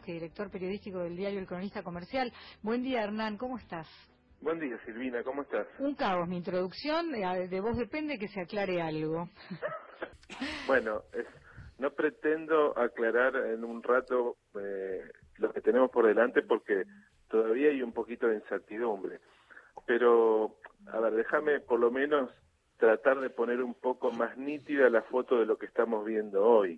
Malinowski, director periodístico del diario El Cronista Comercial. Buen día, Hernán, ¿cómo estás? Buen día, Silvina, ¿cómo estás? Un caos, mi introducción, de vos depende que se aclare algo. Bueno, no pretendo aclarar en un rato lo que tenemos por delante porque todavía hay un poquito de incertidumbre. Pero, a ver, déjame por lo menos tratar de poner un poco más nítida la foto de lo que estamos viendo hoy.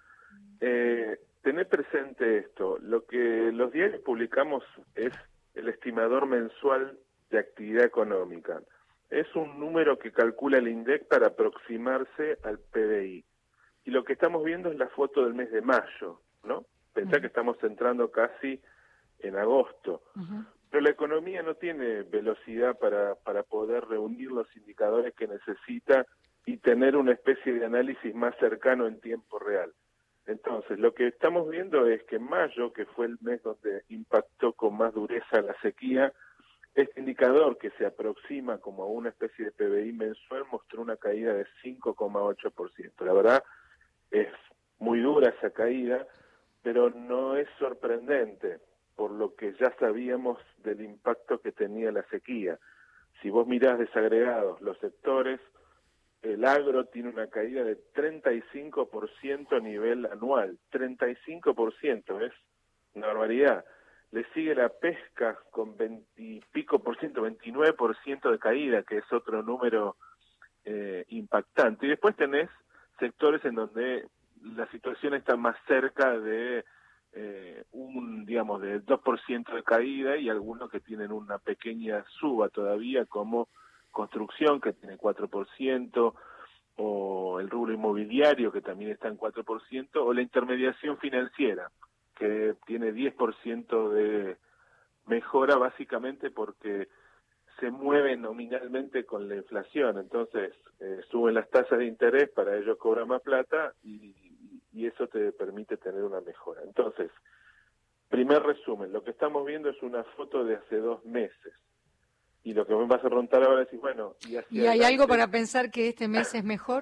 Tener presente esto, lo que los diarios publicamos es el estimador mensual de actividad económica. Es un número que calcula el INDEC para aproximarse al PBI. Y lo que estamos viendo es la foto del mes de mayo, ¿no? Pensá que estamos entrando casi en agosto. Pero la economía no tiene velocidad para poder reunir los indicadores que necesita y tener una especie de análisis más cercano en tiempo real. Entonces, lo que estamos viendo es que en mayo, que fue el mes donde impactó con más dureza la sequía, este indicador que se aproxima como a una especie de PBI mensual mostró una caída de 5,8%. La verdad es muy dura esa caída, pero no es sorprendente, por lo que ya sabíamos del impacto que tenía la sequía. Si vos mirás desagregados los sectores, el agro tiene una caída de 35% a nivel anual. 35%, es una barbaridad. Le sigue la pesca con 20 y pico por ciento, 29% de caída, que es otro número impactante. Y después tenés sectores en donde la situación está más cerca de digamos, de 2% de caída y algunos que tienen una pequeña suba todavía, como construcción, que tiene 4%, o el rubro inmobiliario, que también está en 4%, o la intermediación financiera, que tiene 10% de mejora, básicamente porque se mueve nominalmente con la inflación. Entonces suben las tasas de interés, para ellos cobran más plata y eso te permite tener una mejora. Entonces, primer resumen, lo que estamos viendo es una foto de hace 2 meses. Y lo que me vas a preguntar ahora es, bueno, ¿y hacia ¿Y hay adelante? algo para pensar que este mes es mejor?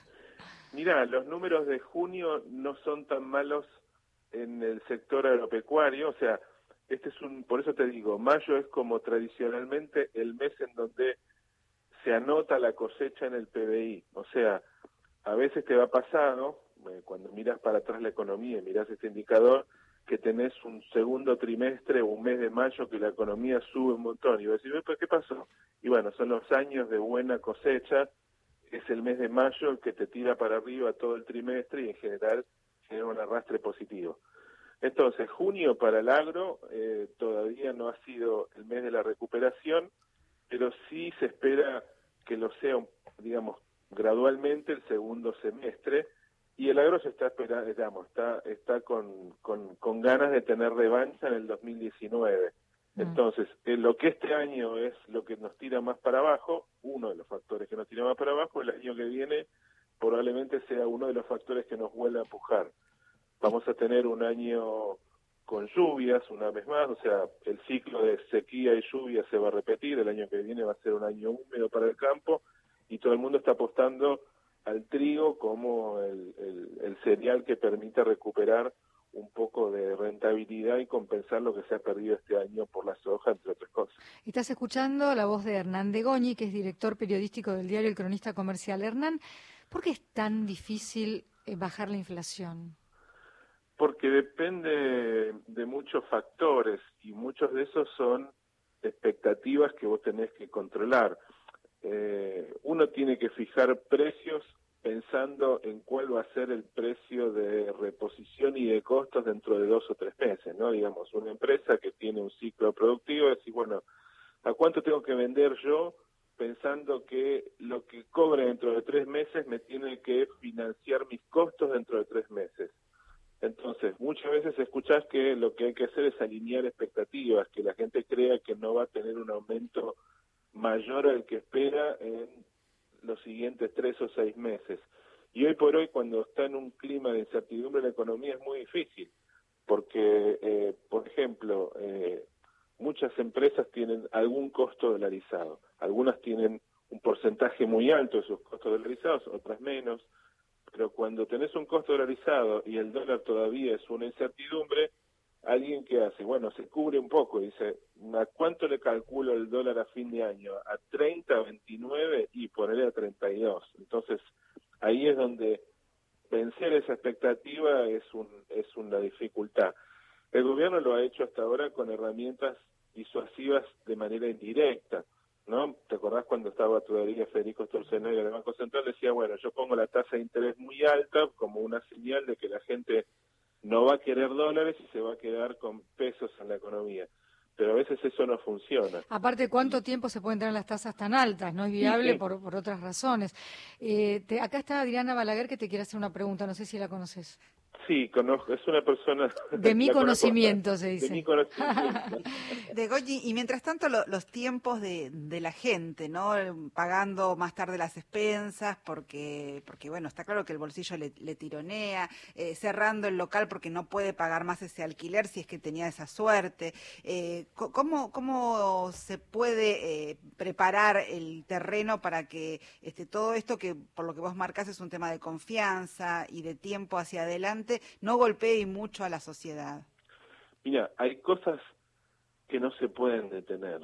Mirá, los números de junio no son tan malos en el sector agropecuario, o sea, por eso te digo, mayo es como tradicionalmente el mes en donde se anota la cosecha en el PBI, o sea, a veces te va pasado, cuando miras para atrás la economía y miras este indicador, que tenés un segundo trimestre o un mes de mayo que la economía sube un montón, y vas a decir, ¿pero qué pasó? Y bueno, son los años de buena cosecha, es el mes de mayo el que te tira para arriba todo el trimestre y en general genera un arrastre positivo. Entonces, junio para el agro todavía no ha sido el mes de la recuperación, pero sí se espera que lo sea, digamos, gradualmente el segundo semestre, y el agro se está esperando, digamos, está con ganas de tener revancha en el 2019. Entonces, lo que este año es lo que nos tira más para abajo, uno de los factores que nos tira más para abajo, el año que viene probablemente sea uno de los factores que nos vuelva a empujar. Vamos a tener un año con lluvias una vez más, o sea, el ciclo de sequía y lluvia se va a repetir, el año que viene va a ser un año húmedo para el campo y todo el mundo está apostando al trigo como el cereal que permite recuperar un poco de rentabilidad y compensar lo que se ha perdido este año por la soja, entre otras cosas. Estás escuchando la voz de Hernán de Goñi, que es director periodístico del diario El Cronista Comercial. Hernán, ¿por qué es tan difícil bajar la inflación? Porque depende de muchos factores y muchos de esos son expectativas que vos tenés que controlar. Uno tiene que fijar precios pensando en cuál va a ser el precio de reposición y de costos dentro de 2 o 3 meses, ¿no? Digamos, una empresa que tiene un ciclo productivo, decir, bueno, ¿a cuánto tengo que vender yo pensando que lo que cobre dentro de 3 meses me tiene que financiar mis costos dentro de 3 meses? Entonces, muchas veces escuchás que lo que hay que hacer es alinear expectativas, que la gente crea que no va a tener un aumento mayor al que espera en los siguientes 3 o 6 meses. Y hoy por hoy, cuando está en un clima de incertidumbre la economía, es muy difícil, porque, por ejemplo, muchas empresas tienen algún costo dolarizado, algunas tienen un porcentaje muy alto de sus costos dolarizados, otras menos, pero cuando tenés un costo dolarizado y el dólar todavía es una incertidumbre, alguien que hace, bueno, se cubre un poco, dice, ¿a cuánto le calculo el dólar a fin de año? ¿A 30, a 29 y ponerle a 32? Entonces, ahí es donde vencer esa expectativa es una dificultad. El gobierno lo ha hecho hasta ahora con herramientas disuasivas de manera indirecta, ¿no? ¿Te acordás cuando estaba todavía Federico Sturzenegger del Banco Central? Decía, bueno, yo pongo la tasa de interés muy alta como una señal de que la gente no va a querer dólares y se va a quedar con pesos en la economía. Pero a veces eso no funciona. Aparte, ¿cuánto tiempo se pueden tener las tasas tan altas? No es viable Sí. por otras razones. Acá está Adriana Balaguer que te quiere hacer una pregunta, no sé si la conoces. Sí, conozco, es una persona, De mi la conozco, conocimiento, se de mi dice. conocimiento. De Goyi, y mientras tanto los tiempos de la gente, ¿no? Pagando más tarde las expensas porque bueno, está claro que el bolsillo le tironea, cerrando el local porque no puede pagar más ese alquiler si es que tenía esa suerte. ¿Cómo se puede preparar el terreno para que todo esto, que por lo que vos marcás es un tema de confianza y de tiempo hacia adelante, no golpee mucho a la sociedad? Mira, hay cosas que no se pueden detener.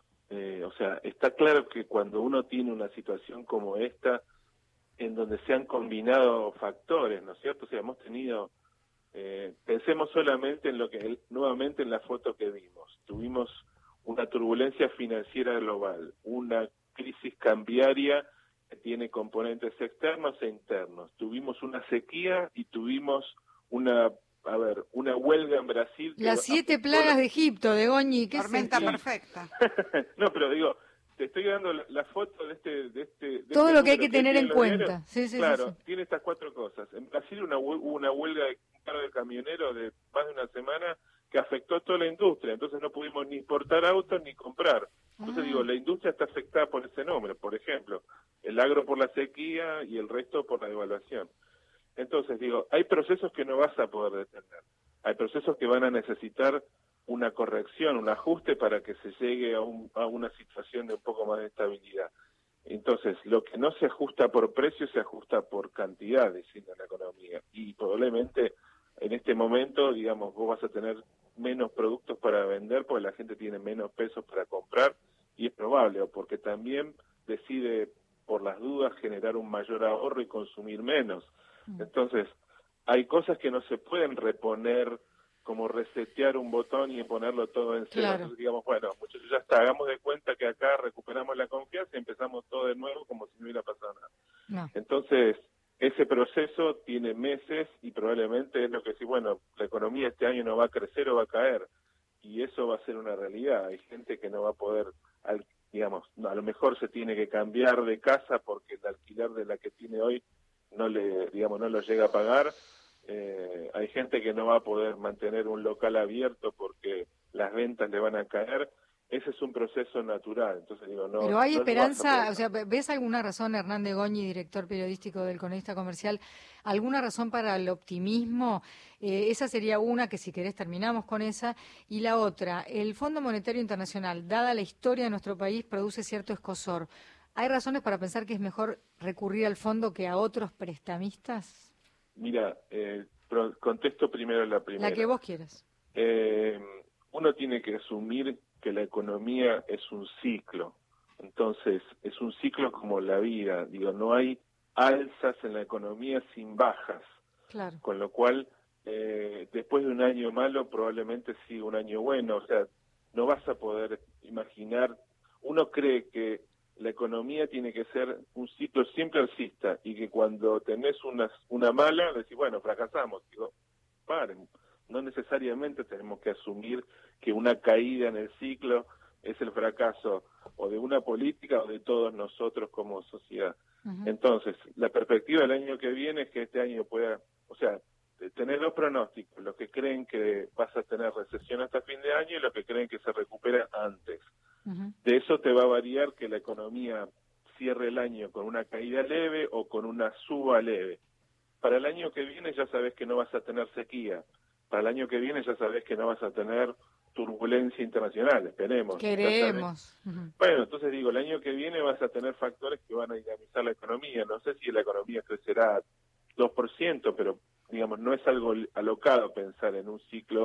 O sea, está claro que cuando uno tiene una situación como esta, en donde se han combinado factores, ¿no es cierto? O sea, hemos tenido, pensemos solamente en lo que, nuevamente en la foto que vimos, tuvimos una turbulencia financiera global, una crisis cambiaria que tiene componentes externos e internos, tuvimos una sequía y tuvimos una huelga en Brasil. Las 7 plagas de Egipto, de Goñi, ¿qué es Tormenta esto? perfecta. No, pero digo, te estoy dando la foto de Todo este lo que hay número que tener tiene en los diarios. cuenta. Sí, sí, Claro, sí, sí. tiene estas 4 cosas. En Brasil hubo una huelga de un par de camioneros de más de una semana que afectó a toda la industria, entonces no pudimos ni importar autos ni comprar. Entonces digo, la industria está afectada por ese número, por ejemplo, el agro por la sequía y el resto por la devaluación. Entonces digo, hay procesos que no vas a poder detener, hay procesos que van a necesitar una corrección, un ajuste para que se llegue a una situación de un poco más de estabilidad. Entonces, lo que no se ajusta por precio se ajusta por cantidad, diciendo la economía. Y probablemente en este momento, digamos, vos vas a tener menos productos para vender porque la gente tiene menos pesos para comprar y es probable, o porque también decide por las dudas generar un mayor ahorro y consumir menos. Entonces, hay cosas que no se pueden reponer, como resetear un botón y ponerlo todo en cero. Claro. Entonces digamos, bueno, muchachos, ya está, hagamos de cuenta que acá recuperamos la confianza y empezamos todo de nuevo como si no hubiera pasado nada. No. Entonces, ese proceso tiene meses y probablemente es lo que sí, bueno, la economía este año no va a crecer o va a caer, y eso va a ser una realidad. Hay gente que no va a poder, digamos, a lo mejor se tiene que cambiar de casa porque el alquiler de la que tiene hoy no lo llega a pagar. Hay gente que no va a poder mantener un local abierto porque las ventas le van a caer. Ese es un proceso natural, entonces digo, no. Pero hay no lo vas a esperanza, poder. o sea, ¿ves alguna razón, Hernán de Goñi, director periodístico del Cronista Comercial, alguna razón para el optimismo? Esa sería una, que si querés terminamos con esa, y la otra, el Fondo Monetario Internacional, dada la historia de nuestro país, produce cierto escozor. ¿Hay razones para pensar que es mejor recurrir al fondo que a otros prestamistas? Mira, contesto primero la primera. La que vos quieras. Uno tiene que asumir que la economía es un ciclo. Entonces, es un ciclo como la vida. Digo, no hay alzas en la economía sin bajas. Claro. Con lo cual, después de un año malo, probablemente siga un año bueno. O sea, no vas a poder imaginar. Uno cree que la economía tiene que ser un ciclo siempre alcista y que cuando tenés una mala, decís, bueno, fracasamos. Digo, paren. No necesariamente tenemos que asumir que una caída en el ciclo es el fracaso o de una política o de todos nosotros como sociedad. Entonces, la perspectiva del año que viene es que este año pueda, o sea, tener 2 pronósticos, los que creen que vas a tener recesión hasta fin de año y los que creen que se recupera antes. De eso te va a variar que la economía cierre el año con una caída leve o con una suba leve. Para el año que viene ya sabes que no vas a tener sequía. Para el año que viene ya sabes que no vas a tener turbulencia internacional, esperemos. Queremos. Bueno, entonces digo, el año que viene vas a tener factores que van a dinamizar la economía. No sé si la economía crecerá 2%, pero digamos, no es algo alocado pensar en un ciclo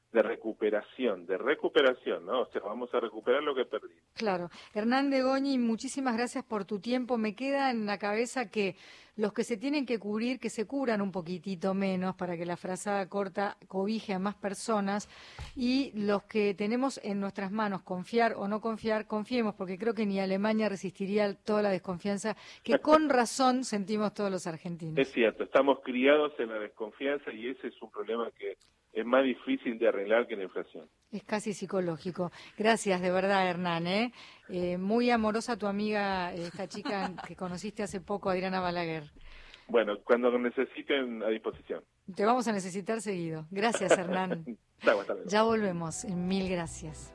de recuperación, ¿no? O sea, vamos a recuperar lo que perdimos. Claro. Hernán de Goñi, muchísimas gracias por tu tiempo. Me queda en la cabeza que los que se tienen que cubrir, que se cubran un poquitito menos para que la frazada corta cobije a más personas, y los que tenemos en nuestras manos confiar o no confiar, confiemos, porque creo que ni Alemania resistiría toda la desconfianza que con razón sentimos todos los argentinos. Es cierto, estamos criados en la desconfianza y ese es un problema que es más difícil de arreglar que la inflación. Es casi psicológico. Gracias, de verdad, Hernán. Muy amorosa tu amiga, esta chica que conociste hace poco, Adriana Balaguer. Bueno, cuando lo necesiten, a disposición. Te vamos a necesitar seguido. Gracias, Hernán. Hasta luego. Ya volvemos. Mil gracias.